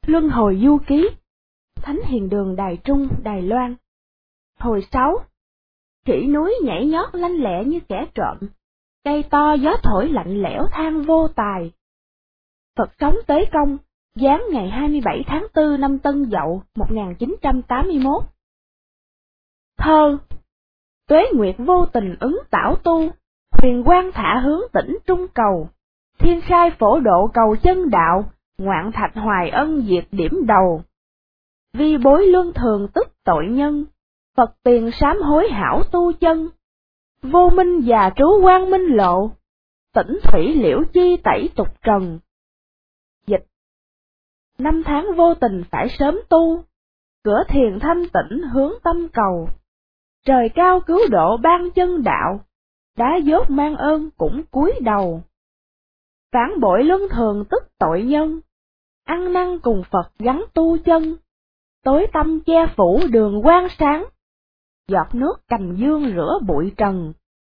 Luân hồi du ký, Thánh Hiền Đường Đài Trung, Đài Loan. Hồi 6. Khỉ núi nhảy nhót lanh lẹ như kẻ trộm, cây to gió thổi lạnh lẽo than vô tài. Phật sống Tế Công, giáng ngày 27 tháng 4 năm Tân Dậu 1981. Thơ. Tuế nguyệt vô tình ứng tảo tu, huyền quang thả hướng tỉnh trung cầu. Thiên khai phổ độ cầu chân đạo, ngoạn thạch hoài ân diệt điểm đầu. Vi bối luân thường tức tội nhân, Phật tiền sám hối hảo tu chân. Vô minh già trú quang minh lộ, tỉnh thủy liễu chi tẩy tục trần. Dịch. Năm tháng vô tình phải sớm tu, cửa thiền thanh tĩnh hướng tâm cầu. Trời cao cứu độ ban chân đạo, đá dốt mang ơn cũng cúi đầu. Phản bội luân thường tức tội nhân, ăn năn cùng Phật gắn tu chân. Tối tâm che phủ đường quang sáng, giọt nước cành dương rửa bụi trần.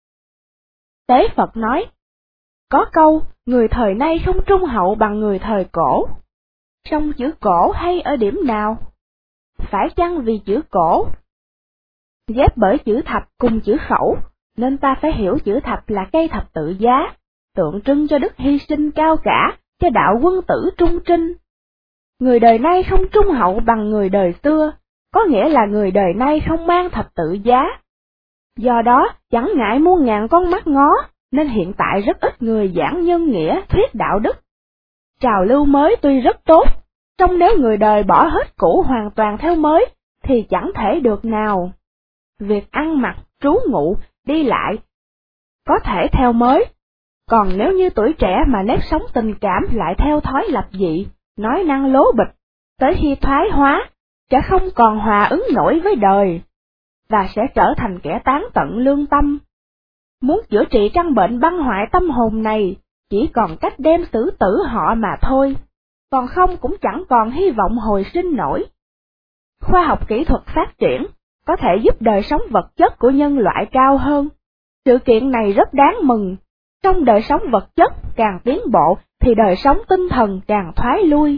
Tế Phật nói, có câu, người thời nay không trung hậu bằng người thời cổ. Song chữ cổ hay ở điểm nào? Phải chăng vì chữ cổ ghép bởi chữ thập cùng chữ khẩu, nên ta phải hiểu chữ thập là cây thập tự giá, tượng trưng cho đức hy sinh cao cả, cho đạo quân tử trung trinh. Người đời nay không trung hậu bằng người đời xưa, có nghĩa là người đời nay không mang thập tự giá. Do đó, chẳng ngại muôn ngàn con mắt ngó, nên hiện tại rất ít người giảng nhân nghĩa, thuyết đạo đức. Trào lưu mới tuy rất tốt, song nếu người đời bỏ hết cũ hoàn toàn theo mới, thì chẳng thể được nào. Việc ăn mặc, trú ngụ, đi lại, có thể theo mới. Còn nếu như tuổi trẻ mà nếp sống tình cảm lại theo thói lập dị, nói năng lố bịch, tới khi thoái hóa, sẽ không còn hòa ứng nổi với đời, và sẽ trở thành kẻ tán tận lương tâm. Muốn chữa trị căn bệnh băng hoại tâm hồn này, chỉ còn cách đem xử tử họ mà thôi, còn không cũng chẳng còn hy vọng hồi sinh nổi. Khoa học kỹ thuật phát triển, có thể giúp đời sống vật chất của nhân loại cao hơn. Sự kiện này rất đáng mừng. Trong đời sống vật chất càng tiến bộ thì đời sống tinh thần càng thoái lui.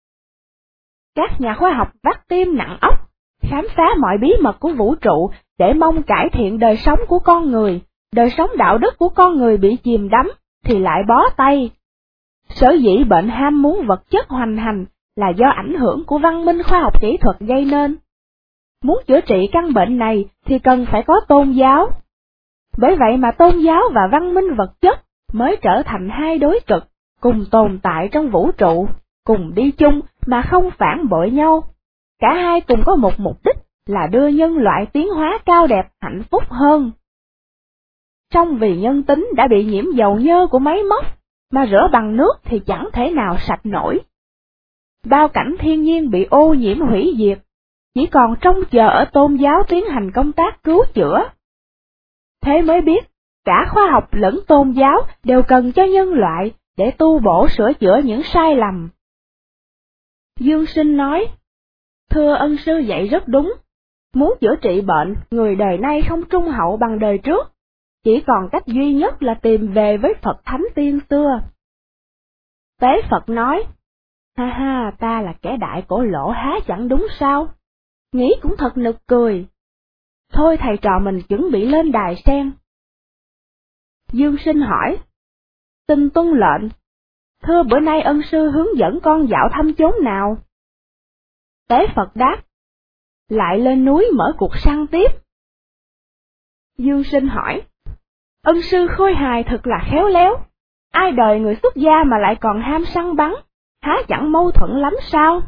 Các nhà khoa học vắt tim nặng óc, khám phá mọi bí mật của vũ trụ để mong cải thiện đời sống của con người, đời sống đạo đức của con người bị chìm đắm thì lại bó tay. Sở dĩ bệnh ham muốn vật chất hoành hành là do ảnh hưởng của văn minh khoa học kỹ thuật gây nên. Muốn chữa trị căn bệnh này thì cần phải có tôn giáo. Bởi vậy mà tôn giáo và văn minh vật chất mới trở thành hai đối cực, cùng tồn tại trong vũ trụ, cùng đi chung mà không phản bội nhau. Cả hai cùng có một mục đích là đưa nhân loại tiến hóa cao đẹp hạnh phúc hơn. Song vì nhân tính đã bị nhiễm dầu nhơ của máy móc, mà rửa bằng nước thì chẳng thể nào sạch nổi. Bao cảnh thiên nhiên bị ô nhiễm hủy diệt, chỉ còn trông chờ ở tôn giáo tiến hành công tác cứu chữa. Thế mới biết, cả khoa học lẫn tôn giáo đều cần cho nhân loại để tu bổ sửa chữa những sai lầm. Dương Sinh nói, thưa ân sư dạy rất đúng, muốn chữa trị bệnh, người đời nay không trung hậu bằng đời trước, chỉ còn cách duy nhất là tìm về với Phật Thánh tiên xưa. Tế Phật nói, ha ha, ta là kẻ đại cổ lỗ há chẳng đúng sao? Nghĩ cũng thật nực cười. Thôi thầy trò mình chuẩn bị lên đài sen. Dương Sinh hỏi, xin tuân lệnh, thưa bữa nay ân sư hướng dẫn con dạo thăm chốn nào? Tế Phật đáp, lại lên núi mở cuộc săn tiếp. Dương Sinh hỏi, ân sư khôi hài thật là khéo léo, ai đời người xuất gia mà lại còn ham săn bắn, há chẳng mâu thuẫn lắm sao?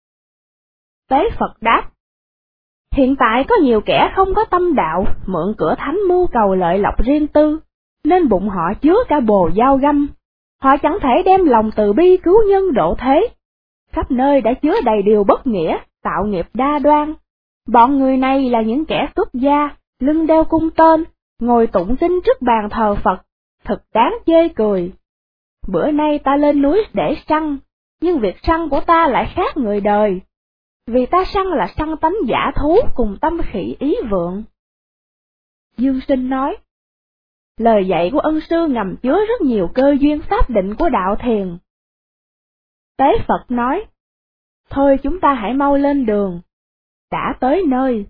Tế Phật đáp, hiện tại có nhiều kẻ không có tâm đạo, mượn cửa thánh mưu cầu lợi lộc riêng tư, nên bụng họ chứa cả bồ dao găm. Họ chẳng thể đem lòng từ bi cứu nhân độ thế. Khắp nơi đã chứa đầy điều bất nghĩa, tạo nghiệp đa đoan. Bọn người này là những kẻ xuất gia, lưng đeo cung tên, ngồi tụng kinh trước bàn thờ Phật, thật đáng chê cười. Bữa nay ta lên núi để săn, nhưng việc săn của ta lại khác người đời. Vì ta săn là săn tánh giả thú cùng tâm khỉ ý vượng. Dương Sinh nói, lời dạy của ân sư ngầm chứa rất nhiều cơ duyên pháp định của đạo thiền. Tế Phật nói, Thôi chúng ta hãy mau lên đường. Đã tới nơi.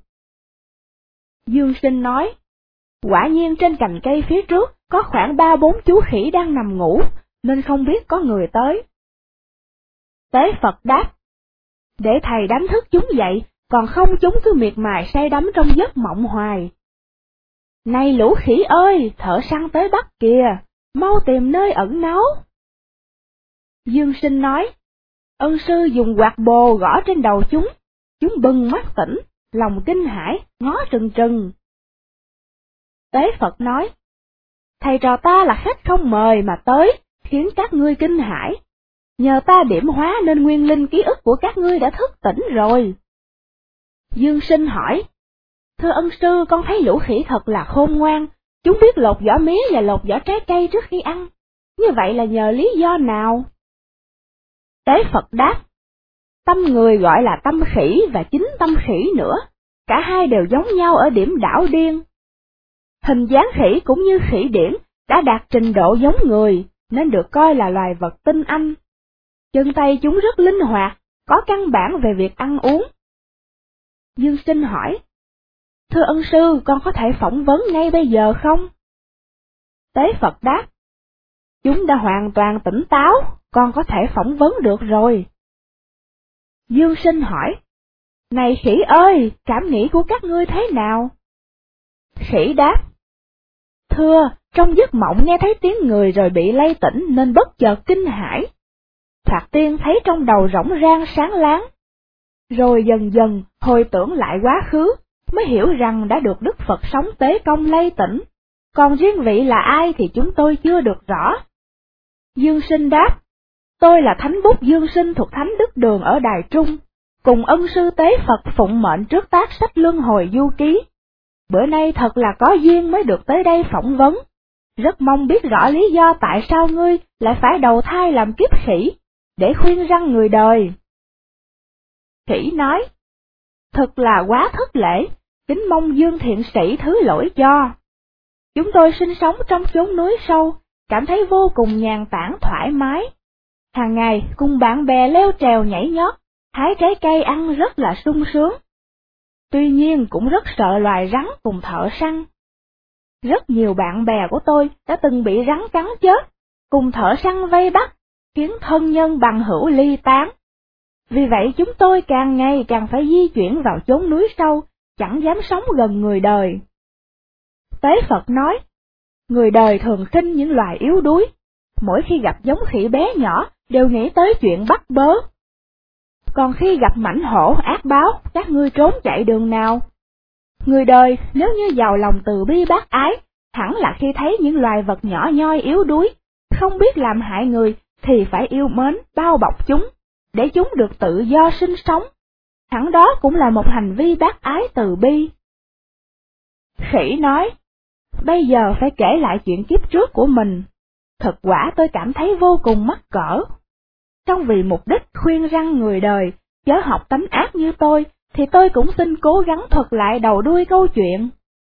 Dương Sinh nói, quả nhiên trên cành cây phía trước có khoảng 3-4 chú khỉ đang nằm ngủ, nên không biết có người tới. Tế Phật đáp, để thầy đánh thức chúng dậy, còn không chúng cứ miệt mài say đắm trong giấc mộng hoài. Này lũ khỉ ơi, thợ săn tới bắt kìa, mau tìm nơi ẩn náu. Dương Sinh nói, ân sư dùng quạt bồ gõ trên đầu chúng bừng mắt tỉnh, lòng kinh hãi, ngó trừng trừng. Tế Phật nói, thầy trò ta là khách không mời mà tới, khiến các ngươi kinh hãi. Nhờ ta điểm hóa nên nguyên linh ký ức của các ngươi đã thức tỉnh rồi. Dương Sinh hỏi, thưa ân sư, con thấy lũ khỉ thật là khôn ngoan, chúng biết lột vỏ mía và lột vỏ trái cây trước khi ăn. Như vậy là nhờ lý do nào? Tế Phật đáp, tâm người gọi là tâm khỉ và chính tâm khỉ nữa, cả hai đều giống nhau ở điểm đảo điên. Hình dáng khỉ cũng như khỉ điển đã đạt trình độ giống người, nên được coi là loài vật tinh anh. Chân tay chúng rất linh hoạt, có căn bản về việc ăn uống. Dương Sinh hỏi, thưa ân sư, con có thể phỏng vấn ngay bây giờ không? Tế Phật đáp, chúng đã hoàn toàn tỉnh táo, con có thể phỏng vấn được rồi. Dương Sinh hỏi, này khỉ ơi, cảm nghĩ của các ngươi thế nào? Khỉ đáp, thưa, trong giấc mộng nghe thấy tiếng người rồi bị lay tỉnh nên bất chợt kinh hãi. Thoạt tiên thấy trong đầu rỗng rang sáng láng. Rồi dần dần hồi tưởng lại quá khứ, mới hiểu rằng đã được Đức Phật sống tế công lay tỉnh. Còn riêng vị là ai thì chúng tôi chưa được rõ. Dương Sinh đáp, tôi là Thánh Bút Dương Sinh thuộc Thánh Đức Đường ở Đài Trung, cùng ân sư Tế Phật phụng mệnh trước tác sách Luân Hồi Du Ký. Bữa nay thật là có duyên mới được tới đây phỏng vấn. Rất mong biết rõ lý do tại sao ngươi lại phải đầu thai làm kiếp khỉ, để khuyên răn người đời. Khỉ nói, thật là quá thất lễ, kính mong Dương thiện sĩ thứ lỗi cho. Chúng tôi sinh sống trong chốn núi sâu, cảm thấy vô cùng nhàn tản thoải mái. Hàng ngày cùng bạn bè leo trèo nhảy nhót, hái trái cây ăn rất là sung sướng. Tuy nhiên cũng rất sợ loài rắn cùng thợ săn. Rất nhiều bạn bè của tôi đã từng bị rắn cắn chết, cùng thợ săn vây bắt, khiến thân nhân bằng hữu ly tán. Vì vậy chúng tôi càng ngày càng phải di chuyển vào chốn núi sâu, chẳng dám sống gần người đời. Tế Phật nói, người đời thường khinh những loài yếu đuối, mỗi khi gặp giống khỉ bé nhỏ đều nghĩ tới chuyện bắt bớ. Còn khi gặp mãnh hổ ác báo, các ngươi trốn chạy đường nào? Người đời nếu như giàu lòng từ bi bác ái, hẳn là khi thấy những loài vật nhỏ nhoi yếu đuối, không biết làm hại người, thì phải yêu mến, bao bọc chúng, để chúng được tự do sinh sống. Hẳn đó cũng là một hành vi bác ái từ bi. Khỉ nói, bây giờ phải kể lại chuyện kiếp trước của mình. Thật quả tôi cảm thấy vô cùng mắc cỡ. Trong vì mục đích khuyên răn người đời, chớ học tánh ác như tôi, thì tôi cũng xin cố gắng thuật lại đầu đuôi câu chuyện.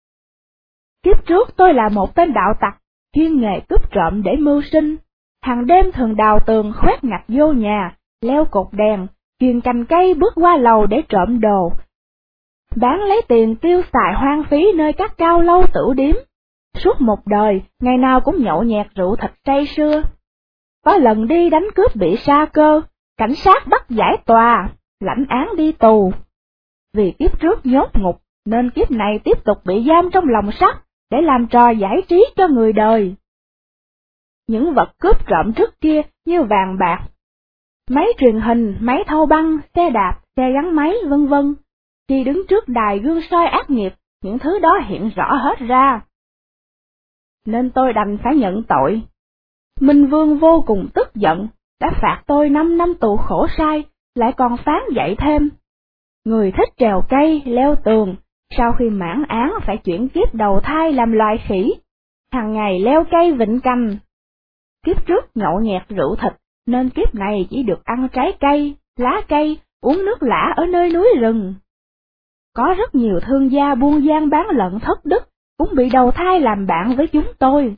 Kiếp trước tôi là một tên đạo tặc, chuyên nghề cướp trộm để mưu sinh. Hàng đêm thường đào tường khoét ngạch vô nhà, leo cột đèn, chuyền cành cây bước qua lầu để trộm đồ. Bán lấy tiền tiêu xài hoang phí nơi các cao lâu tửu điếm. Suốt một đời, ngày nào cũng nhậu nhẹt rượu thịt say sưa. Có lần đi đánh cướp bị sa cơ, cảnh sát bắt giải tòa, lãnh án đi tù. Vì kiếp trước nhốt ngục, nên kiếp này tiếp tục bị giam trong lồng sắt, để làm trò giải trí cho người đời. Những vật cướp trộm trước kia như vàng bạc, máy truyền hình, máy thâu băng, xe đạp, xe gắn máy, vân vân. Khi đứng trước đài gương soi ác nghiệp, những thứ đó hiện rõ hết ra. Nên tôi đành phải nhận tội. Minh Vương vô cùng tức giận, đã phạt tôi 5 năm tù khổ sai, lại còn phán dạy thêm. Người thích trèo cây, leo tường, sau khi mãn án phải chuyển kiếp đầu thai làm loài khỉ, hàng ngày leo cây vịn cành. Kiếp trước nhậu nhẹt rượu thịt, nên kiếp này chỉ được ăn trái cây, lá cây, uống nước lã ở nơi núi rừng. Có rất nhiều thương gia buôn gian bán lợn thất đức, cũng bị đầu thai làm bạn với chúng tôi.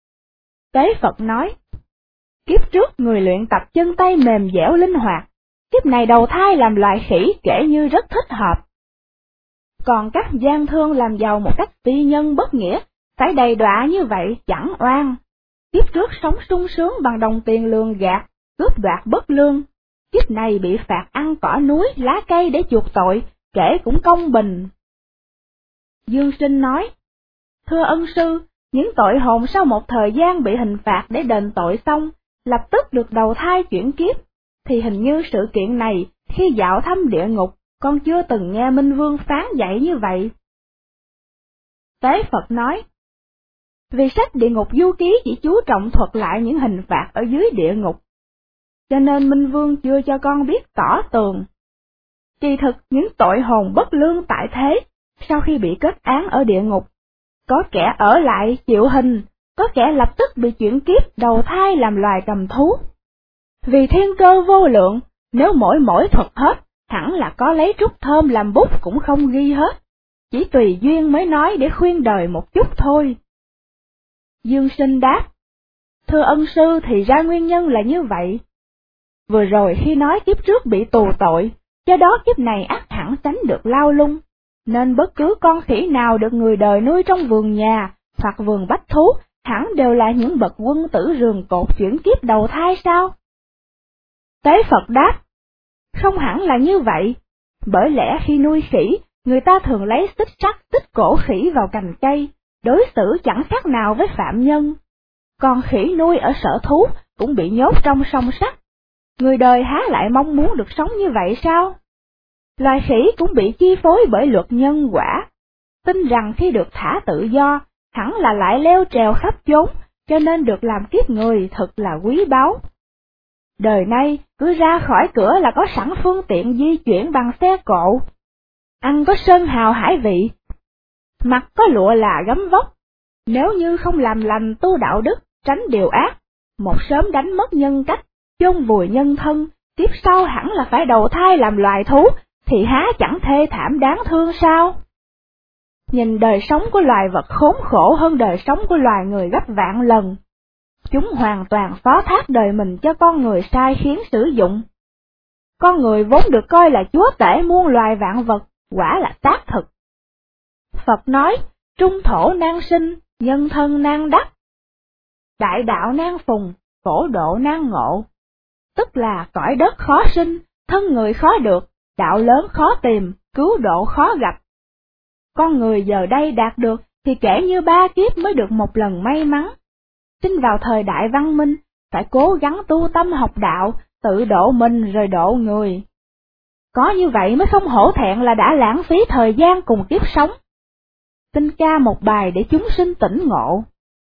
Tế Phật nói, kiếp trước người luyện tập chân tay mềm dẻo linh hoạt, kiếp này đầu thai làm loài khỉ kể như rất thích hợp. Còn các gian thương làm giàu một cách ti nhân bất nghĩa, phải đầy đọa như vậy chẳng oan. Kiếp trước sống sung sướng bằng đồng tiền lường gạt, cướp đoạt bất lương, kiếp này bị phạt ăn cỏ núi, lá cây để chuộc tội, kể cũng công bình. Dương Sinh nói, thưa ân sư, những tội hồn sau một thời gian bị hình phạt để đền tội xong, lập tức được đầu thai chuyển kiếp, thì hình như sự kiện này khi dạo thăm địa ngục, con chưa từng nghe Minh Vương phán dạy như vậy. Tế Phật nói, vì sách Địa Ngục Du Ký chỉ chú trọng thuật lại những hình phạt ở dưới địa ngục, cho nên Minh Vương chưa cho con biết tỏ tường. Kỳ thực những tội hồn bất lương tại thế, sau khi bị kết án ở địa ngục, có kẻ ở lại chịu hình, có kẻ lập tức bị chuyển kiếp đầu thai làm loài cầm thú. Vì thiên cơ vô lượng, nếu mỗi thuật hết, hẳn là có lấy trúc thơm làm bút cũng không ghi hết, chỉ tùy duyên mới nói để khuyên đời một chút thôi. Dương Sinh đáp, thưa ân sư thì ra nguyên nhân là như vậy. Vừa rồi khi nói kiếp trước bị tù tội, do đó kiếp này ắt hẳn tránh được lao lung, nên bất cứ con khỉ nào được người đời nuôi trong vườn nhà hoặc vườn bách thú, hẳn đều là những bậc quân tử rường cột chuyển kiếp đầu thai sao? Tế Phật đáp, không hẳn là như vậy, bởi lẽ khi nuôi khỉ, người ta thường lấy xích sắt tích cổ khỉ vào cành cây, đối xử chẳng khác nào với phạm nhân. Còn khỉ nuôi ở sở thú cũng bị nhốt trong song sắt. Người đời há lại mong muốn được sống như vậy sao? Loài khỉ cũng bị chi phối bởi luật nhân quả. Tin rằng khi được thả tự do, hẳn là lại leo trèo khắp chốn, cho nên được làm kiếp người thật là quý báu. Đời nay, cứ ra khỏi cửa là có sẵn phương tiện di chuyển bằng xe cộ. Ăn có sơn hào hải vị, mặc có lụa là gấm vóc. Nếu như không làm lành tu đạo đức, tránh điều ác, một sớm đánh mất nhân cách, chôn vùi nhân thân, tiếp sau hẳn là phải đầu thai làm loài thú, thì há chẳng thê thảm đáng thương sao? Nhìn đời sống của loài vật khốn khổ hơn đời sống của loài người gấp vạn lần. Chúng hoàn toàn phó thác đời mình cho con người sai khiến sử dụng. Con người vốn được coi là chúa tể muôn loài vạn vật, quả là xác thực. Phật nói, trung thổ nan sinh, nhân thân nan đắc. Đại đạo nan phùng, phổ độ nan ngộ. Tức là cõi đất khó sinh, thân người khó được, đạo lớn khó tìm, cứu độ khó gặp. Con người giờ đây đạt được thì kể như 3 kiếp mới được một lần may mắn. Sinh vào thời đại văn minh, phải cố gắng tu tâm học đạo, tự độ mình rồi độ người. Có như vậy mới không hổ thẹn là đã lãng phí thời gian cùng kiếp sống. Xin ca một bài để chúng sinh tỉnh ngộ.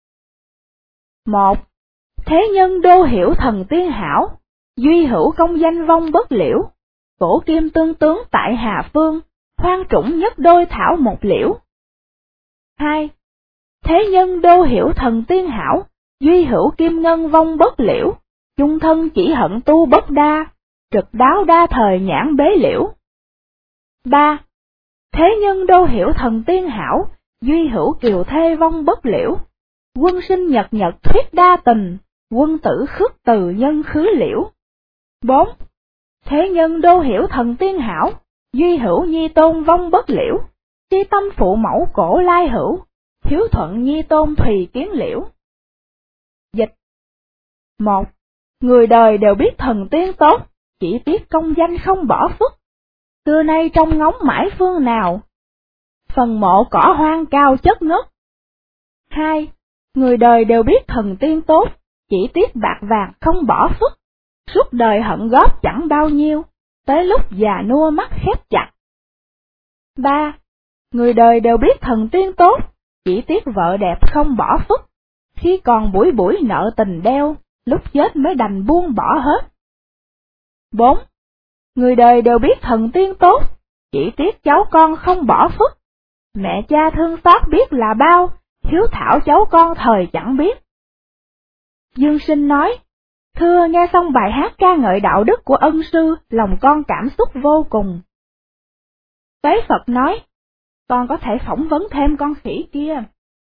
1. Thế nhân đô hiểu thần tiên hảo, duy hữu công danh vong bất liễu, cổ kim tương tướng tại Hà Phương, hoang trũng nhất đôi thảo một liễu. 2. Thế nhân đô hiểu thần tiên hảo, duy hữu kim ngân vong bất liễu, chung thân chỉ hận tu bất đa, trực đáo đa thời nhãn bế liễu. 3. Thế nhân đô hiểu thần tiên hảo, duy hữu kiều thê vong bất liễu, quân sinh nhật nhật thuyết đa tình, quân tử khước từ nhân khứ liễu. 4. Thế nhân đô hiểu thần tiên hảo, duy hữu nhi tôn vong bất liễu, chi tâm phụ mẫu cổ lai hữu, hiếu thuận nhi tôn thùy kiến liễu. Dịch. 1. Người đời đều biết thần tiên tốt, chỉ tiếc công danh không bỏ phức. Xưa nay trông ngóng mãi phương nào, phần mộ cỏ hoang cao chất ngất. 2. Người đời đều biết thần tiên tốt, chỉ tiếc bạc vàng không bỏ phức. Suốt đời hận góp chẳng bao nhiêu, tới lúc già nua mắt khép chặt. 3. Người đời đều biết thần tiên tốt, chỉ tiếc vợ đẹp không bỏ phức. Khi còn buổi buổi nợ tình đeo, lúc chết mới đành buông bỏ hết. 4. Người đời đều biết thần tiên tốt, chỉ tiếc cháu con không bỏ phức. Mẹ cha thương xót biết là bao, hiếu thảo cháu con thời chẳng biết. Dương Sinh nói, thưa nghe xong bài hát ca ngợi đạo đức của ân sư, lòng con cảm xúc vô cùng. Tế Phật nói, con có thể phỏng vấn thêm con khỉ kia.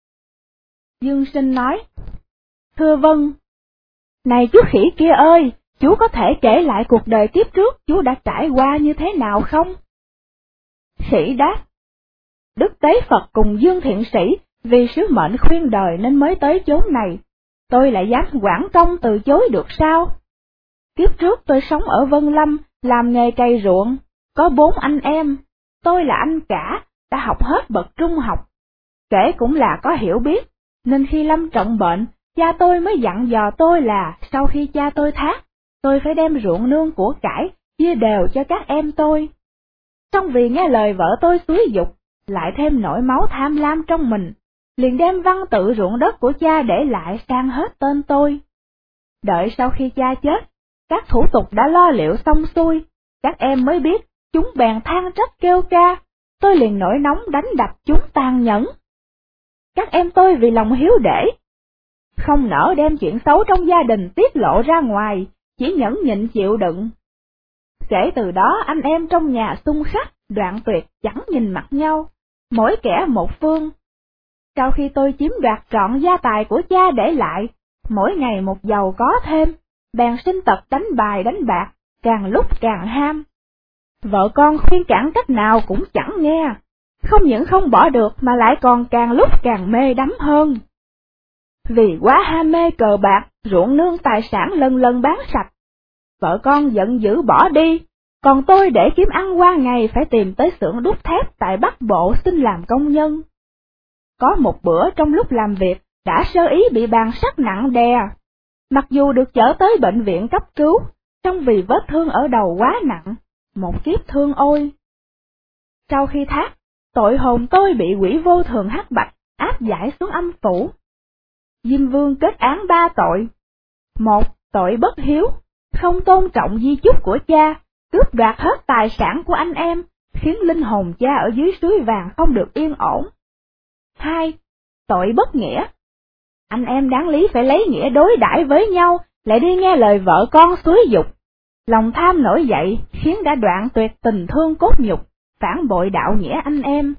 Dương Sinh nói, thưa vâng. Này chú khỉ kia ơi, Chú có thể kể lại cuộc đời kiếp trước chú đã trải qua như thế nào không? Khỉ đáp, Đức Tế Phật cùng Dương Thiện Sĩ vì sứ mệnh khuyên đời nên mới tới chốn này, tôi lại dám quảng công từ chối được sao? Kiếp trước tôi sống ở Vân Lâm, làm nghề cày ruộng, có 4 anh em, tôi là anh cả, đã học hết bậc trung học. Kể cũng là có hiểu biết, nên khi lâm trọng bệnh, cha tôi mới dặn dò tôi là sau khi cha tôi thác, tôi phải đem ruộng nương của cải, chia đều cho các em tôi. Song vì nghe lời vợ tôi xúi giục, lại thêm nỗi máu tham lam trong mình, liền đem văn tự ruộng đất của cha để lại sang hết tên tôi. Đợi sau khi cha chết, các thủ tục đã lo liệu xong xuôi, các em mới biết, chúng bèn than trách kêu ca, tôi liền nổi nóng đánh đập chúng tàn nhẫn. Các em tôi vì lòng hiếu để, không nỡ đem chuyện xấu trong gia đình tiết lộ ra ngoài, chỉ nhẫn nhịn chịu đựng. Kể từ đó anh em trong nhà xung khắc, đoạn tuyệt chẳng nhìn mặt nhau, mỗi kẻ một phương. Sau khi tôi chiếm đoạt trọn gia tài của cha để lại, mỗi ngày một giàu có thêm, bèn sinh tật đánh bài đánh bạc, càng lúc càng ham. Vợ con khuyên cản cách nào cũng chẳng nghe, không những không bỏ được mà lại còn càng lúc càng mê đắm hơn. Vì quá ham mê cờ bạc, ruộng nương tài sản lần lần bán sạch. Vợ con giận dữ bỏ đi, còn tôi để kiếm ăn qua ngày phải tìm tới xưởng đúc thép tại Bắc Bộ xin làm công nhân. Có một bữa trong lúc làm việc, đã sơ ý bị bàn sắt nặng đè. Mặc dù được chở tới bệnh viện cấp cứu, song vì vết thương ở đầu quá nặng, một kiếp thương ôi. Sau khi thác, tội hồn tôi bị quỷ vô thường hắc bạch áp giải xuống âm phủ. Diêm Vương kết án 3 tội. 1. Tội bất hiếu, không tôn trọng di chúc của cha, cướp đoạt hết tài sản của anh em, khiến linh hồn cha ở dưới suối vàng không được yên ổn. 2. Tội bất nghĩa, anh em đáng lý phải lấy nghĩa đối đãi với nhau, lại đi nghe lời vợ con xúi giục. Lòng tham nổi dậy khiến đã đoạn tuyệt tình thương cốt nhục, phản bội đạo nghĩa anh em.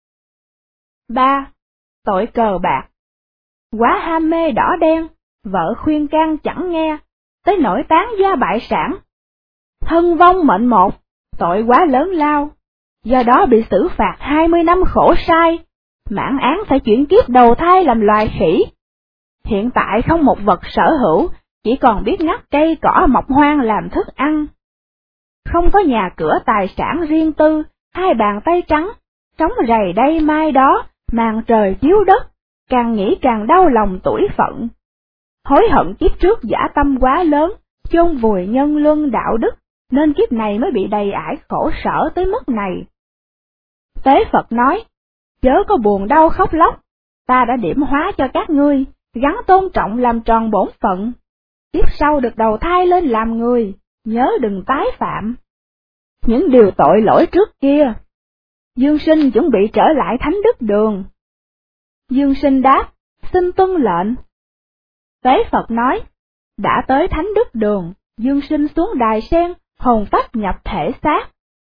3. Tội cờ bạc, quá ham mê đỏ đen, vợ khuyên can chẳng nghe, tới nỗi tán gia bại sản. Thân vong mệnh một, tội quá lớn lao, do đó bị xử phạt 20 năm khổ sai, mãn án phải chuyển kiếp đầu thai làm loài khỉ. Hiện tại không một vật sở hữu, chỉ còn biết ngắt cây cỏ mọc hoang làm thức ăn. Không có nhà cửa tài sản riêng tư, 2 bàn tay trắng, sống rầy đây mai đó, màn trời chiếu đất, càng nghĩ càng đau lòng tủi phận. Hối hận kiếp trước dã tâm quá lớn, chôn vùi nhân luân đạo đức, nên kiếp này mới bị đầy ải khổ sở tới mức này. Tế Phật nói, chớ có buồn đau khóc lóc, ta đã điểm hóa cho các ngươi, gắn tôn trọng làm tròn bổn phận. Kiếp sau được đầu thai lên làm người, nhớ đừng tái phạm những điều tội lỗi trước kia. Dương Sinh chuẩn bị trở lại Thánh Đức Đường. Dương Sinh đáp, xin tuân lệnh. Tế Phật nói, đã tới Thánh Đức Đường, Dương Sinh xuống đài sen, hồn phách nhập thể xác.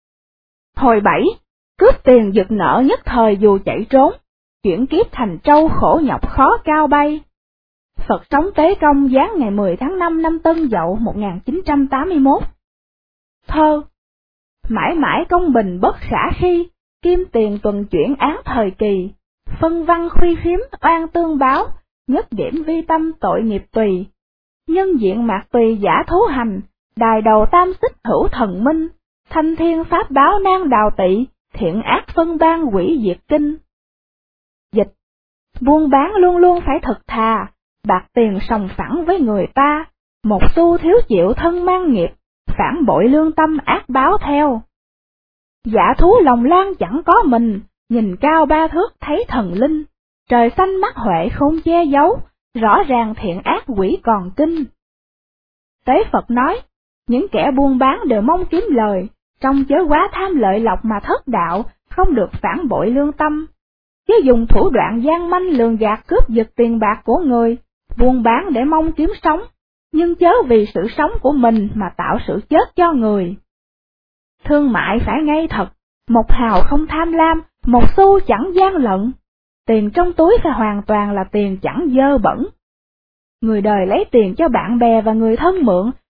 Hồi 7, cướp tiền giật nợ nhất thời dù chạy trốn, chuyển kiếp thành trâu khổ nhọc khó cao bay. Phật sống Tế Công giáng ngày 10 tháng 5 năm Tân Dậu 1981. Thơ, mãi mãi công bình bất khả khi, kim tiền tuần chuyển án thời kỳ, phân văn khuy khiếm oan tương báo, nhất điểm vi tâm tội nghiệp tùy. Nhân diện mạc tùy giả thú hành, đài đầu tam xích hữu thần minh, thanh thiên pháp báo nan đào tị, thiện ác phân ban quỷ diệt kinh. Dịch, buôn bán luôn luôn phải thật thà, bạc tiền sòng phẳng với người ta, một xu thiếu chịu thân mang nghiệp, phản bội lương tâm ác báo theo. Giả thú lòng lan chẳng có mình, nhìn cao 3 thước thấy thần linh, trời xanh mắt huệ không che giấu, rõ ràng thiện ác quỷ còn kinh. Tế Phật nói, những kẻ buôn bán đều mong kiếm lời, trong chớ quá tham lợi lộc mà thất đạo, không được phản bội lương tâm. Chứ dùng thủ đoạn gian manh lường gạt cướp giật tiền bạc của người, buôn bán để mong kiếm sống, nhưng chớ vì sự sống của mình mà tạo sự chết cho người. Thương mại phải ngay thật, một hào không tham lam, một xu chẳng gian lận. Tiền trong túi phải hoàn toàn là tiền chẳng dơ bẩn. Người đời lấy tiền cho bạn bè và người thân mượn,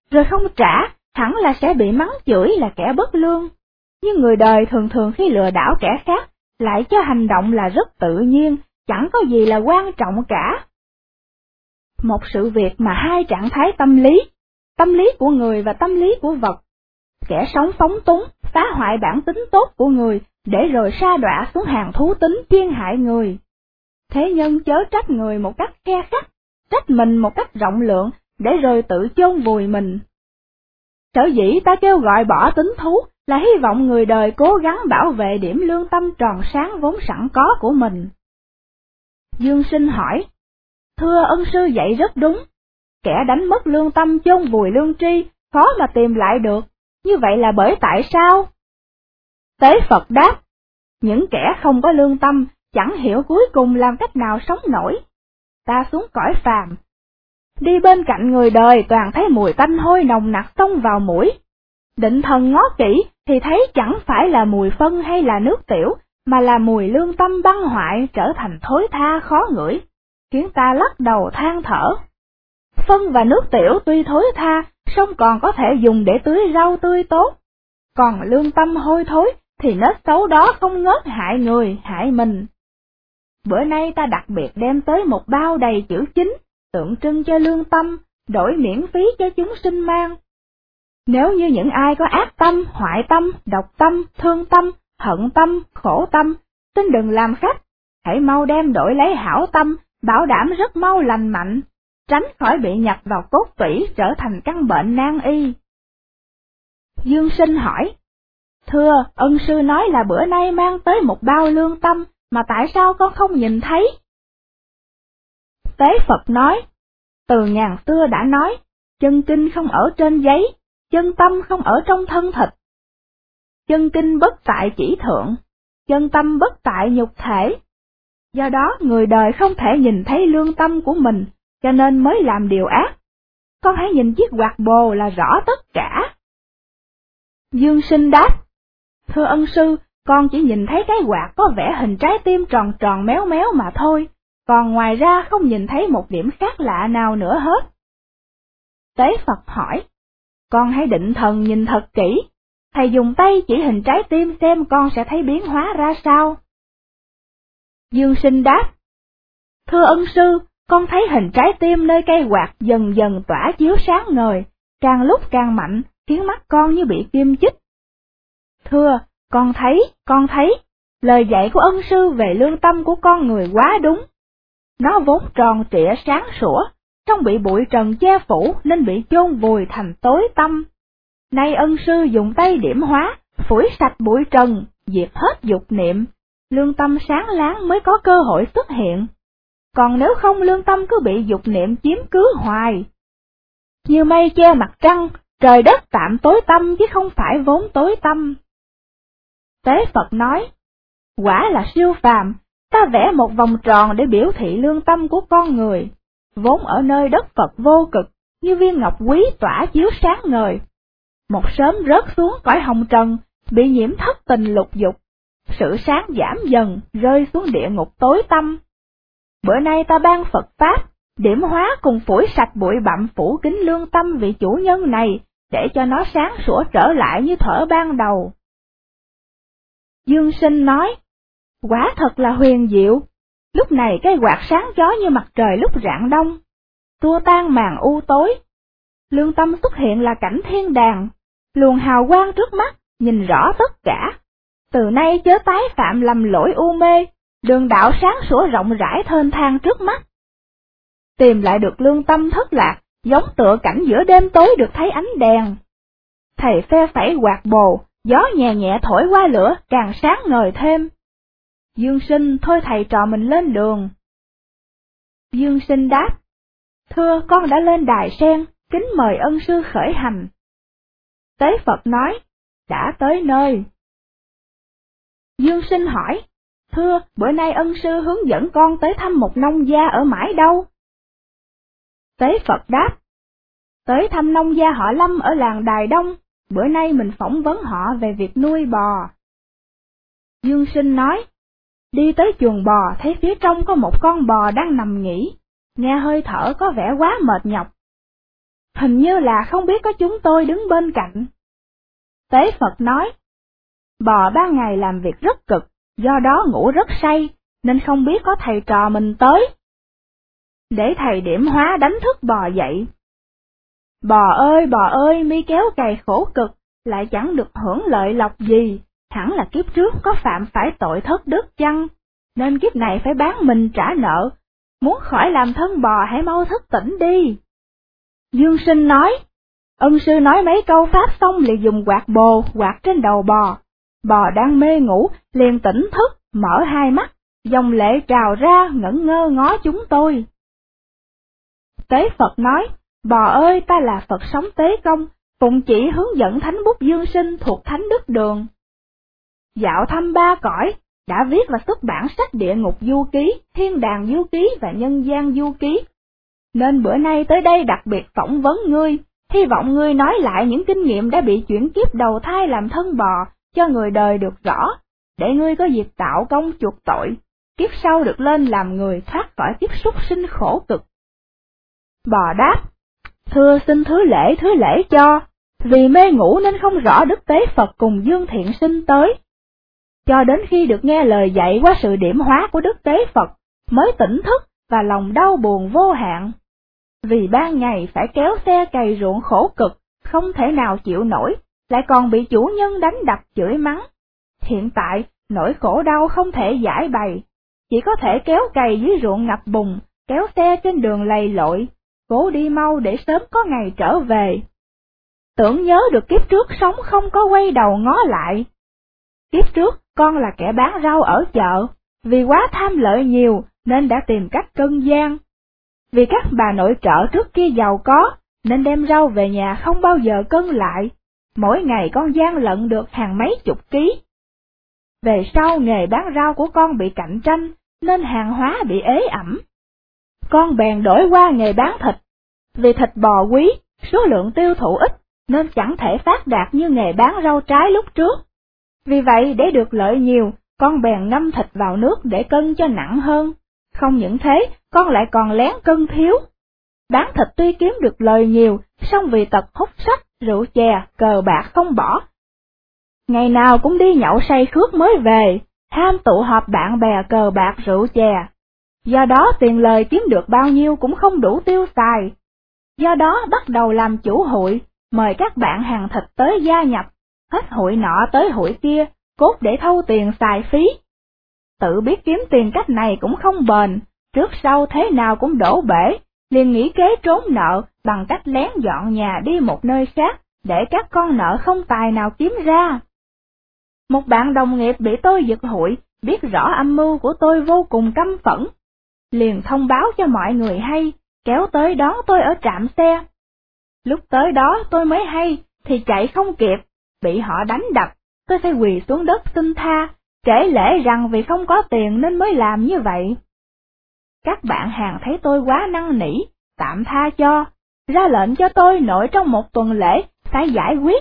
rồi không trả, hẳn là sẽ bị mắng chửi là kẻ bất lương. Nhưng người đời thường thường khi lừa đảo kẻ khác, lại cho hành động là rất tự nhiên, chẳng có gì là quan trọng cả. Một sự việc mà hai trạng thái tâm lý của người và tâm lý của vật. Kẻ sống phóng túng, phá hoại bản tính tốt của người, để rồi sa đọa xuống hàng thú tính chuyên hại người. Thế nhân chớ trách người một cách khe khắt, trách mình một cách rộng lượng, để rồi tự chôn vùi mình. Sở dĩ ta kêu gọi bỏ tính thú, là hy vọng người đời cố gắng bảo vệ điểm lương tâm tròn sáng vốn sẵn có của mình. Dương Sinh hỏi, thưa ân sư dạy rất đúng, kẻ đánh mất lương tâm chôn vùi lương tri, khó mà tìm lại được, như vậy là bởi tại sao? Tế Phật đáp, những kẻ không có lương tâm, chẳng hiểu cuối cùng làm cách nào sống nổi. Ta xuống cõi phàm, đi bên cạnh người đời toàn thấy mùi tanh hôi nồng nặc xông vào mũi. Định thần ngó kỹ thì thấy chẳng phải là mùi phân hay là nước tiểu, mà là mùi lương tâm băng hoại trở thành thối tha khó ngửi, khiến ta lắc đầu than thở. Phân và nước tiểu tuy thối tha, song còn có thể dùng để tưới rau tươi tốt. Còn lương tâm hôi thối thì nết xấu đó không ngớt hại người, hại mình. Bữa nay ta đặc biệt đem tới một bao đầy chữ chính, tượng trưng cho lương tâm, đổi miễn phí cho chúng sinh mang. Nếu như những ai có ác tâm, hoại tâm, độc tâm, thương tâm, hận tâm, khổ tâm, xin đừng làm khách, hãy mau đem đổi lấy hảo tâm, bảo đảm rất mau lành mạnh, tránh khỏi bị nhập vào cốt tủy trở thành căn bệnh nan y. Dương Sinh hỏi, thưa, ân sư nói là bữa nay mang tới một bao lương tâm, mà tại sao con không nhìn thấy? Tế Phật nói, từ ngàn xưa đã nói, chân kinh không ở trên giấy, chân tâm không ở trong thân thịt. Chân kinh bất tại chỉ thượng, chân tâm bất tại nhục thể. Do đó người đời không thể nhìn thấy lương tâm của mình, cho nên mới làm điều ác. Con hãy nhìn chiếc quạt bồ là rõ tất cả. Dương Sinh đáp, thưa ân sư, con chỉ nhìn thấy cái quạt có vẻ hình trái tim tròn tròn méo méo mà thôi, còn ngoài ra không nhìn thấy một điểm khác lạ nào nữa hết. Tế Phật hỏi, con hãy định thần nhìn thật kỹ, thầy dùng tay chỉ hình trái tim xem con sẽ thấy biến hóa ra sao. Dương Sinh đáp, thưa ân sư, con thấy hình trái tim nơi cây quạt dần dần tỏa chiếu sáng ngời, càng lúc càng mạnh, khiến mắt con như bị kim chích. Thưa, con thấy, lời dạy của ân sư về lương tâm của con người quá đúng. Nó vốn tròn trịa sáng sủa, song bị bụi trần che phủ nên bị chôn vùi thành tối tăm. Nay ân sư dùng tay điểm hóa, phủi sạch bụi trần, diệt hết dục niệm, lương tâm sáng láng mới có cơ hội xuất hiện. Còn nếu không lương tâm cứ bị dục niệm chiếm cứ hoài. Như mây che mặt trăng, trời đất tạm tối tăm chứ không phải vốn tối tăm. Tế Phật nói, quả là siêu phàm, ta vẽ một vòng tròn để biểu thị lương tâm của con người, vốn ở nơi đất Phật vô cực, như viên ngọc quý tỏa chiếu sáng ngời. Một sớm rớt xuống cõi hồng trần, bị nhiễm thất tình lục dục, sự sáng giảm dần, rơi xuống địa ngục tối tăm. Bữa nay ta ban Phật Pháp, điểm hóa cùng phủi sạch bụi bặm phủ kín lương tâm vị chủ nhân này, để cho nó sáng sủa trở lại như thuở ban đầu. Dương Sinh nói, quả thật là huyền diệu, lúc này cái quạt sáng chói như mặt trời lúc rạng đông, tua tan màn u tối. Lương tâm xuất hiện là cảnh thiên đàng, luồng hào quang trước mắt, nhìn rõ tất cả. Từ nay chớ tái phạm lầm lỗi u mê, đường đạo sáng sủa rộng rãi thênh thang trước mắt. Tìm lại được lương tâm thất lạc, giống tựa cảnh giữa đêm tối được thấy ánh đèn. Thầy phe phẩy quạt bồ, gió nhẹ nhẹ thổi qua lửa, càng sáng ngời thêm. Dương Sinh thôi thầy trò mình lên đường. Dương Sinh đáp, thưa con đã lên đài sen, kính mời ân sư khởi hành. Tế Phật nói, đã tới nơi. Dương Sinh hỏi, thưa, bữa nay ân sư hướng dẫn con tới thăm một nông gia ở mãi đâu? Tế Phật đáp, tới thăm nông gia họ Lâm ở làng Đài Đông, bữa nay mình phỏng vấn họ về việc nuôi bò. Dương Sinh nói, đi tới chuồng bò thấy phía trong có một con bò đang nằm nghỉ, nghe hơi thở có vẻ quá mệt nhọc. Hình như là không biết có chúng tôi đứng bên cạnh. Tế Phật nói, bò ban ngày làm việc rất cực, do đó ngủ rất say, nên không biết có thầy trò mình tới. Để thầy điểm hóa đánh thức bò dậy. Bò ơi, mi kéo cày khổ cực, lại chẳng được hưởng lợi lộc gì, hẳn là kiếp trước có phạm phải tội thất đức chăng, nên kiếp này phải bán mình trả nợ, muốn khỏi làm thân bò hãy mau thức tỉnh đi. Dương Sinh nói, ân sư nói mấy câu pháp xong liền dùng quạt bồ quạt trên đầu bò. Bò đang mê ngủ, liền tỉnh thức, mở hai mắt, dòng lệ trào ra ngẩn ngơ ngó chúng tôi. Tế Phật nói, bò ơi, ta là Phật sống Tế Công, phụng chỉ hướng dẫn Thánh Bút Dương Sinh thuộc Thánh Đức Đường. Dạo thăm ba cõi, đã viết và xuất bản sách Địa Ngục Du Ký, Thiên Đàng Du Ký và Nhân Gian Du Ký. Nên bữa nay tới đây đặc biệt phỏng vấn ngươi, hy vọng ngươi nói lại những kinh nghiệm đã bị chuyển kiếp đầu thai làm thân bò, cho người đời được rõ, để ngươi có dịp tạo công chuộc tội, kiếp sau được lên làm người thoát khỏi kiếp súc sinh khổ cực. Bò đáp, thưa xin thứ lễ cho, vì mê ngủ nên không rõ Đức Tế Phật cùng Dương Thiện Sinh tới. Cho đến khi được nghe lời dạy qua sự điểm hóa của Đức Tế Phật, mới tỉnh thức và lòng đau buồn vô hạn. Vì ban ngày phải kéo xe cày ruộng khổ cực, không thể nào chịu nổi, lại còn bị chủ nhân đánh đập chửi mắng. Hiện tại, nỗi khổ đau không thể giải bày, chỉ có thể kéo cày dưới ruộng ngập bùn, kéo xe trên đường lầy lội, cố đi mau để sớm có ngày trở về. Tưởng nhớ được kiếp trước sống không có quay đầu ngó lại. Kiếp trước, con là kẻ bán rau ở chợ, vì quá tham lợi nhiều nên đã tìm cách cân gian. Vì các bà nội trợ trước kia giàu có, nên đem rau về nhà không bao giờ cân lại, mỗi ngày con gian lận được hàng mấy chục ký. Về sau nghề bán rau của con bị cạnh tranh, nên hàng hóa bị ế ẩm. Con bèn đổi qua nghề bán thịt, vì thịt bò quý, số lượng tiêu thụ ít, nên chẳng thể phát đạt như nghề bán rau trái lúc trước. Vì vậy để được lợi nhiều, con bèn ngâm thịt vào nước để cân cho nặng hơn. Không những thế, con lại còn lén cân thiếu. Bán thịt tuy kiếm được lời nhiều, song vì tật hút sách, rượu chè, cờ bạc không bỏ. Ngày nào cũng đi nhậu say khước mới về, ham tụ họp bạn bè cờ bạc rượu chè. Do đó tiền lời kiếm được bao nhiêu cũng không đủ tiêu xài. Do đó bắt đầu làm chủ hụi, mời các bạn hàng thịt tới gia nhập, hết hụi nọ tới hụi kia, cốt để thâu tiền xài phí. Tự biết kiếm tiền cách này cũng không bền, trước sau thế nào cũng đổ bể, liền nghĩ kế trốn nợ bằng cách lén dọn nhà đi một nơi khác, để các con nợ không tài nào kiếm ra. Một bạn đồng nghiệp bị tôi giật hụi, biết rõ âm mưu của tôi vô cùng căm phẫn, liền thông báo cho mọi người hay, kéo tới đón tôi ở trạm xe. Lúc tới đó tôi mới hay, thì chạy không kịp, bị họ đánh đập, tôi phải quỳ xuống đất xin tha, kể lễ rằng vì không có tiền nên mới làm như vậy. Các bạn hàng thấy tôi quá năn nỉ, tạm tha cho, ra lệnh cho tôi nội trong một tuần lễ phải giải quyết.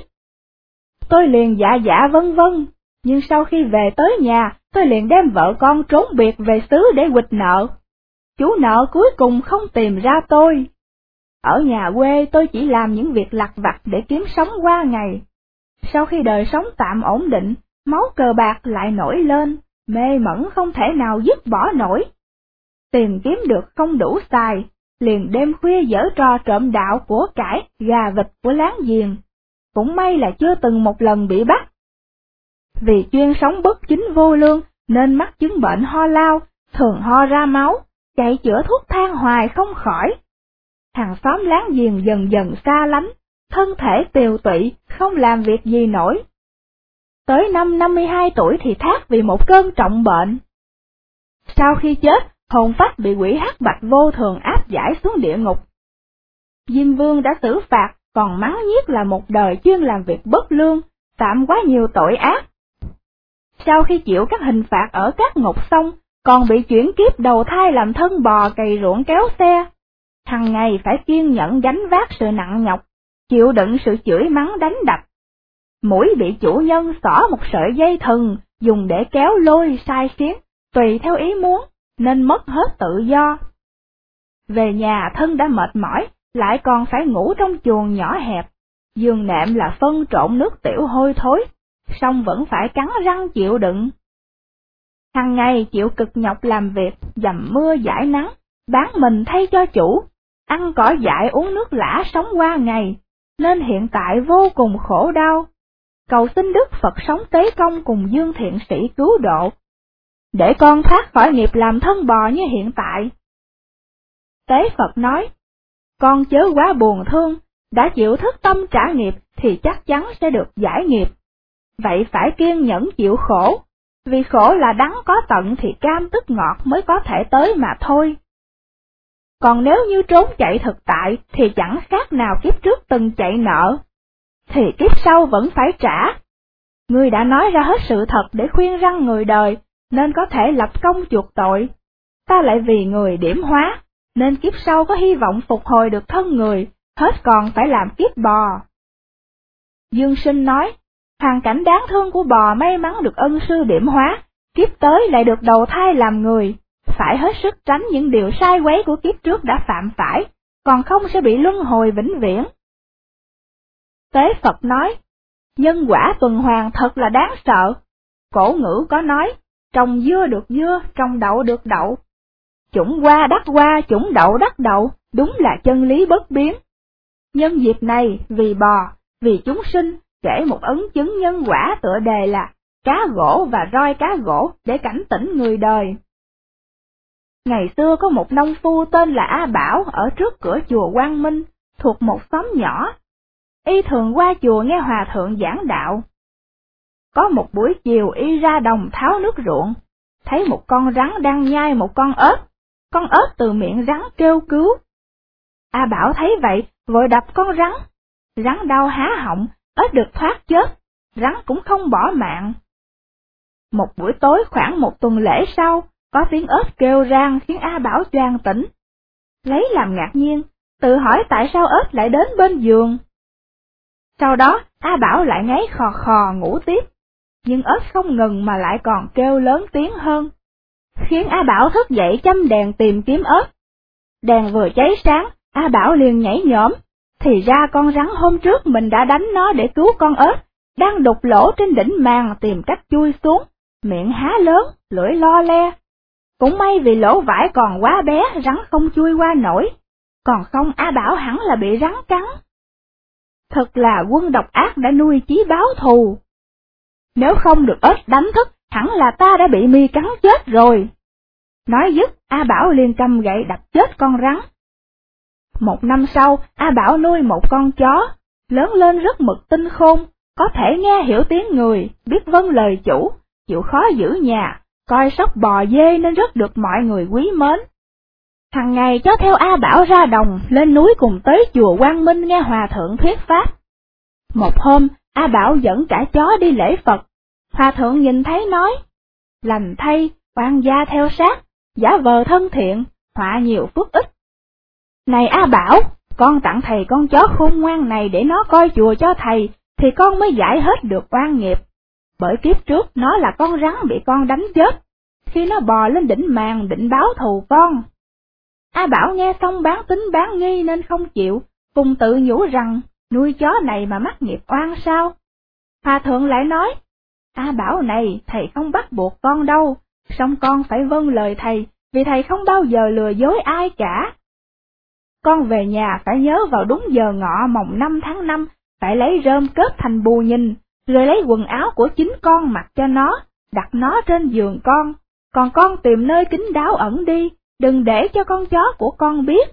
Tôi liền dạ vân vân, nhưng sau khi về tới nhà, tôi liền đem vợ con trốn biệt về xứ để quỵt nợ. Chủ nợ cuối cùng không tìm ra tôi. Ở nhà quê tôi chỉ làm những việc lặt vặt để kiếm sống qua ngày. Sau khi đời sống tạm ổn định, máu cờ bạc lại nổi lên, mê mẩn không thể nào dứt bỏ nổi. Tiền kiếm được không đủ xài, liền đêm khuya giở trò trộm đạo của cải, gà vịt của láng giềng. Cũng may là chưa từng một lần bị bắt. Vì chuyên sống bất chính vô lương, nên mắc chứng bệnh ho lao, thường ho ra máu, chạy chữa thuốc thang hoài không khỏi. Hàng xóm láng giềng dần dần xa lánh, thân thể tiều tụy, không làm việc gì nổi. Tới năm 52 tuổi thì thác vì một cơn trọng bệnh. Sau khi chết, hồn phách bị quỷ hắc bạch vô thường áp giải xuống địa ngục. Diêm Vương đã xử phạt, còn mắng nhiếc là một đời chuyên làm việc bất lương, phạm quá nhiều tội ác. Sau khi chịu các hình phạt ở các ngục xong, còn bị chuyển kiếp đầu thai làm thân bò cày ruộng kéo xe. Hằng ngày phải kiên nhẫn gánh vác sự nặng nhọc, chịu đựng sự chửi mắng đánh đập. Mũi bị chủ nhân xỏ một sợi dây thừng, dùng để kéo lôi sai khiến, tùy theo ý muốn, nên mất hết tự do. Về nhà thân đã mệt mỏi, lại còn phải ngủ trong chuồng nhỏ hẹp, giường nệm là phân trộn nước tiểu hôi thối, song vẫn phải cắn răng chịu đựng. Hằng ngày chịu cực nhọc làm việc, dầm mưa dãi nắng, bán mình thay cho chủ, ăn cỏ dại uống nước lã sống qua ngày, nên hiện tại vô cùng khổ đau. Cầu xin Đức Phật sống tế công cùng Dương Thiện Sĩ cứu độ, để con thoát khỏi nghiệp làm thân bò như hiện tại. Tế Phật nói, con chớ quá buồn thương, đã chịu thức tâm trả nghiệp thì chắc chắn sẽ được giải nghiệp. Vậy phải kiên nhẫn chịu khổ, vì khổ là đắng có tận thì cam tức ngọt mới có thể tới mà thôi. Còn nếu như trốn chạy thực tại thì chẳng khác nào kiếp trước từng chạy nợ, thì kiếp sau vẫn phải trả. Ngươi đã nói ra hết sự thật để khuyên răn người đời, nên có thể lập công chuộc tội. Ta lại vì người điểm hóa, nên kiếp sau có hy vọng phục hồi được thân người, hết còn phải làm kiếp bò. Dương Sinh nói, hoàn cảnh đáng thương của bò may mắn được ân sư điểm hóa, kiếp tới lại được đầu thai làm người, phải hết sức tránh những điều sai quấy của kiếp trước đã phạm phải, còn không sẽ bị luân hồi vĩnh viễn. Tế Phật nói, nhân quả tuần hoàn thật là đáng sợ. Cổ ngữ có nói, trồng dưa được dưa, trồng đậu được đậu. Chủng hoa đắc hoa, chủng đậu đắc đậu, đúng là chân lý bất biến. Nhân dịp này, vì bò, vì chúng sinh, kể một ấn chứng nhân quả tựa đề là cá gỗ và roi cá gỗ để cảnh tỉnh người đời. Ngày xưa có một nông phu tên là A Bảo ở trước cửa chùa Quang Minh, thuộc một xóm nhỏ. Y thường qua chùa nghe hòa thượng giảng đạo. Có một buổi chiều y ra đồng tháo nước ruộng, thấy một con rắn đang nhai một con ếch từ miệng rắn kêu cứu. A Bảo thấy vậy, vội đập con rắn đau há họng, ếch được thoát chết, rắn cũng không bỏ mạng. Một buổi tối khoảng một tuần lễ sau, có tiếng ếch kêu rang khiến A Bảo choàng tỉnh. Lấy làm ngạc nhiên, tự hỏi tại sao ếch lại đến bên giường. Sau đó, A Bảo lại ngáy khò khò ngủ tiếp, nhưng ếch không ngừng mà lại còn kêu lớn tiếng hơn, khiến A Bảo thức dậy châm đèn tìm kiếm ếch. Đèn vừa cháy sáng, A Bảo liền nhảy nhổm, thì ra con rắn hôm trước mình đã đánh nó để cứu con ếch, đang đục lỗ trên đỉnh màn tìm cách chui xuống, miệng há lớn, lưỡi lo le. Cũng may vì lỗ vải còn quá bé, rắn không chui qua nổi, còn không A Bảo hẳn là bị rắn cắn. Thật là quân độc ác đã nuôi chí báo thù. Nếu không được ếch đánh thức, hẳn là ta đã bị mi cắn chết rồi. Nói dứt, A Bảo liền cầm gậy đập chết con rắn. Một năm sau, A Bảo nuôi một con chó, lớn lên rất mực tinh khôn, có thể nghe hiểu tiếng người, biết vâng lời chủ, chịu khó giữ nhà, coi sóc bò dê nên rất được mọi người quý mến. Hằng ngày chó theo A Bảo ra đồng, lên núi cùng tới chùa Quang Minh nghe hòa thượng thuyết pháp. Một hôm, A Bảo dẫn cả chó đi lễ Phật. Hòa thượng nhìn thấy nói, lành thay, oan gia theo sát, giả vờ thân thiện, họa nhiều phước ích. Này A Bảo, con tặng thầy con chó khôn ngoan này để nó coi chùa cho thầy, thì con mới giải hết được oan nghiệp. Bởi kiếp trước nó là con rắn bị con đánh chết, khi nó bò lên đỉnh màn định báo thù con. A Bảo nghe xong bán tính bán nghi nên không chịu, cùng tự nhủ rằng nuôi chó này mà mắc nghiệp oan sao. Hòa thượng lại nói, A Bảo này thầy không bắt buộc con đâu, song con phải vâng lời thầy, vì thầy không bao giờ lừa dối ai cả. Con về nhà phải nhớ vào đúng giờ ngọ mồng 5 tháng 5, phải lấy rơm kết thành bù nhìn, rồi lấy quần áo của chính con mặc cho nó, đặt nó trên giường con, còn con tìm nơi kín đáo ẩn đi, đừng để cho con chó của con biết.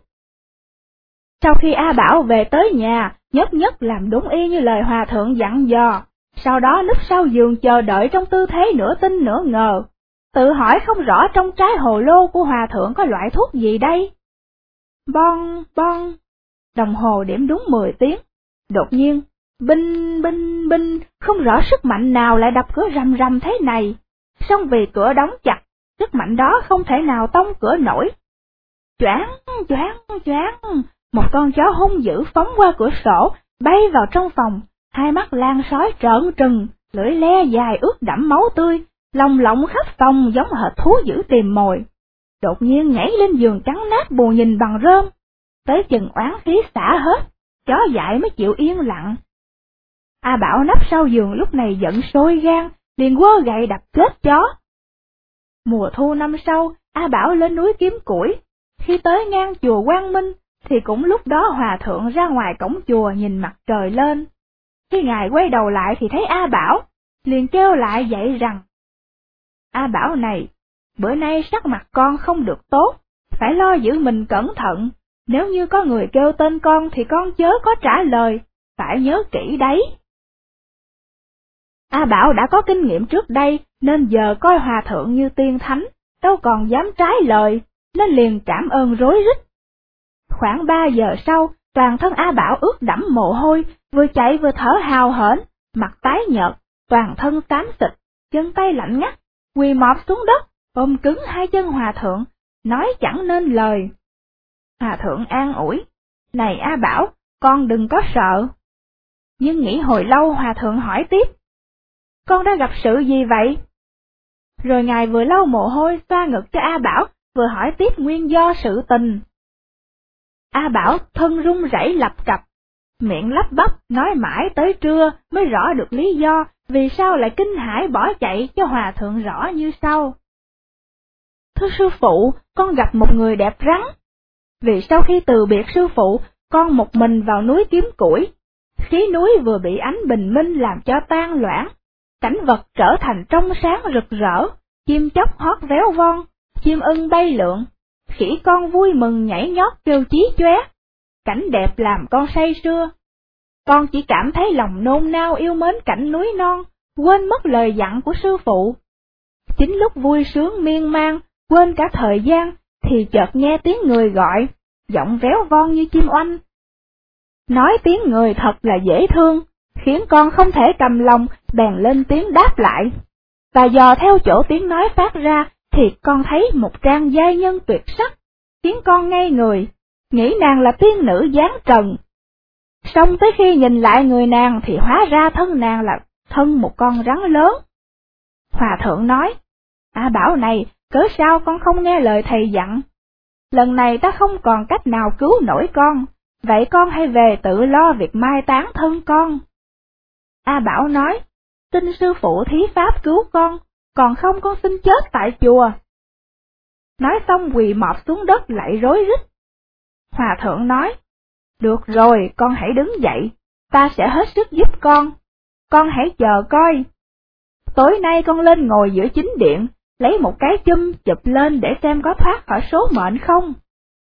Sau khi A Bảo về tới nhà, nhất nhất làm đúng y như lời hòa thượng dặn dò, sau đó núp sau giường chờ đợi trong tư thế nửa tin nửa ngờ, tự hỏi không rõ trong trái hồ lô của hòa thượng có loại thuốc gì đây. Bon, bon, đồng hồ điểm đúng 10 tiếng, đột nhiên, binh, binh, binh, không rõ sức mạnh nào lại đập cửa rầm rầm thế này, song vì cửa đóng chặt, sức mạnh đó không thể nào tông cửa nổi. Choáng, choáng, choáng, một con chó hung dữ phóng qua cửa sổ, bay vào trong phòng, hai mắt lan sói trợn trừng, lưỡi le dài ướt đẫm máu tươi, lồng lộng khắp phòng giống hệt thú dữ tìm mồi. Đột nhiên nhảy lên giường cắn nát bù nhìn bằng rơm. tới chừng oán khí xả hết, chó dại mới chịu yên lặng. A Bảo nấp sau giường lúc này giận sôi gan, liền quơ gậy đập chết chó. Mùa thu năm sau, A Bảo lên núi kiếm củi, khi tới ngang chùa Quang Minh, thì cũng lúc đó hòa thượng ra ngoài cổng chùa nhìn mặt trời lên. Khi ngài quay đầu lại thì thấy A Bảo, liền kêu lại dạy rằng: A Bảo này, bữa nay sắc mặt con không được tốt, phải lo giữ mình cẩn thận, nếu như có người kêu tên con thì con chớ có trả lời, phải nhớ kỹ đấy. A Bảo đã có kinh nghiệm trước đây, nên giờ coi hòa thượng như tiên thánh, đâu còn dám trái lời, nên liền cảm ơn rối rít. Khoảng 3 giờ sau, toàn thân A Bảo ướt đẫm mồ hôi, vừa chạy vừa thở hào hển, mặt tái nhợt, toàn thân xám xịt, chân tay lạnh ngắt, quỳ mọp xuống đất, ôm cứng hai chân hòa thượng, nói chẳng nên lời. Hòa thượng an ủi: Này A Bảo, con đừng có sợ. Nhưng nghĩ hồi lâu, hòa thượng hỏi tiếp: Con đã gặp sự gì vậy? Rồi ngài vừa lau mồ hôi xoa ngực cho A Bảo, vừa hỏi tiếp nguyên do sự tình. A Bảo thân run rẩy lập cập, miệng lắp bắp nói mãi tới trưa mới rõ được lý do vì sao lại kinh hãi bỏ chạy cho hòa thượng rõ như sau. Thưa sư phụ, con gặp một người đẹp rắn. Vì sau khi từ biệt sư phụ, con một mình vào núi kiếm củi. Khí núi vừa bị ánh bình minh làm cho tan loãng, cảnh vật trở thành trong sáng rực rỡ, chim chóc hót véo von, chim ưng bay lượn, khỉ con vui mừng nhảy nhót kêu chí chóe. Cảnh đẹp làm con say sưa. Con chỉ cảm thấy lòng nôn nao yêu mến cảnh núi non, quên mất lời dặn của sư phụ. Chính lúc vui sướng miên man, quên cả thời gian, thì chợt nghe tiếng người gọi, giọng véo von như chim oanh. Nói tiếng người thật là dễ thương, khiến con không thể cầm lòng, bèn lên tiếng đáp lại. Và dò theo chỗ tiếng nói phát ra, thì con thấy một trang giai nhân tuyệt sắc, khiến con ngây người, nghĩ nàng là tiên nữ dáng trần. Xong tới khi nhìn lại người nàng thì hóa ra thân nàng là thân một con rắn lớn. Hòa thượng nói: A Bảo này, cớ sao con không nghe lời thầy dặn? Lần này ta không còn cách nào cứu nổi con, vậy con hãy về tự lo việc mai táng thân con. A Bảo nói: Xin sư phụ thí pháp cứu con, còn không con xin chết tại chùa. Nói xong quỳ mọp xuống đất lại rối rít. Hòa thượng nói: Được rồi, con hãy đứng dậy, ta sẽ hết sức giúp con hãy chờ coi. Tối nay con lên ngồi giữa chính điện, lấy một cái chum chụp lên để xem có thoát khỏi số mệnh không.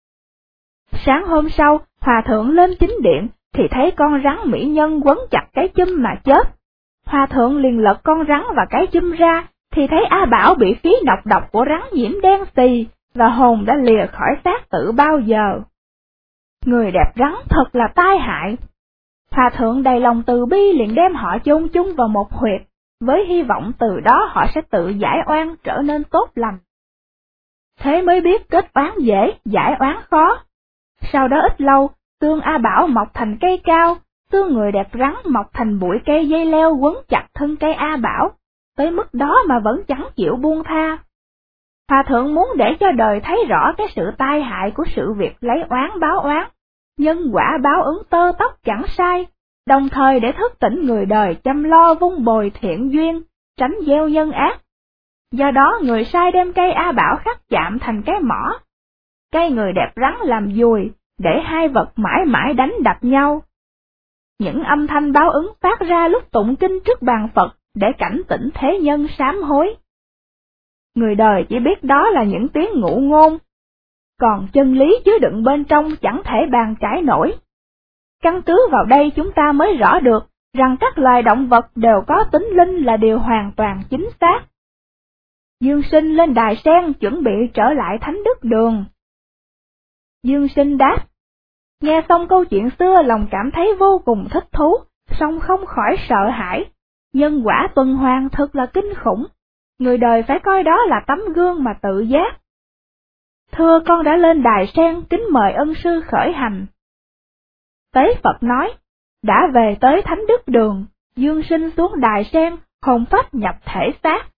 Sáng hôm sau, hòa thượng lên chính điện, thì thấy con rắn mỹ nhân quấn chặt cái chum mà chết. Hòa thượng liền lật con rắn và cái chum ra, thì thấy A Bảo bị khí nọc độc của rắn nhiễm đen xì, và hồn đã lìa khỏi xác tự bao giờ. Người đẹp rắn thật là tai hại. Hòa thượng đầy lòng từ bi liền đem họ chôn chung vào một huyệt, với hy vọng từ đó họ sẽ tự giải oan trở nên tốt lành. Thế mới biết kết oán dễ, giải oán khó. Sau đó ít lâu, xương A Bảo mọc thành cây cao, xương người đẹp rắn mọc thành bụi cây dây leo quấn chặt thân cây A Bảo, tới mức đó mà vẫn chẳng chịu buông tha. Hòa thượng muốn để cho đời thấy rõ cái sự tai hại của sự việc lấy oán báo oán, nhân quả báo ứng tơ tóc chẳng sai, đồng thời để thức tỉnh người đời chăm lo vun bồi thiện duyên, tránh gieo nhân ác. Do đó người sai đem cây A Bảo khắc chạm thành cái mỏ, cây người đẹp rắn làm dùi, để hai vật mãi mãi đánh đập nhau. Những âm thanh báo ứng phát ra lúc tụng kinh trước bàn Phật để cảnh tỉnh thế nhân sám hối. Người đời chỉ biết đó là những tiếng ngụ ngôn, còn chân lý chứa đựng bên trong chẳng thể bàn cãi nổi. Căn cứ vào đây chúng ta mới rõ được rằng các loài động vật đều có tính linh là điều hoàn toàn chính xác. Dương Sinh lên đài sen chuẩn bị trở lại Thánh Đức Đường. Dương Sinh đáp: Nghe xong câu chuyện xưa lòng cảm thấy vô cùng thích thú, song không khỏi sợ hãi. Nhân quả tuần hoàn thật là kinh khủng, người đời phải coi đó là tấm gương mà tự giác. Thưa con đã lên đài sen, kính mời ân sư khởi hành. Tế Phật nói: Đã về tới Thánh Đức Đường, Dương Sinh xuống đài sen, hồn phách nhập thể xác,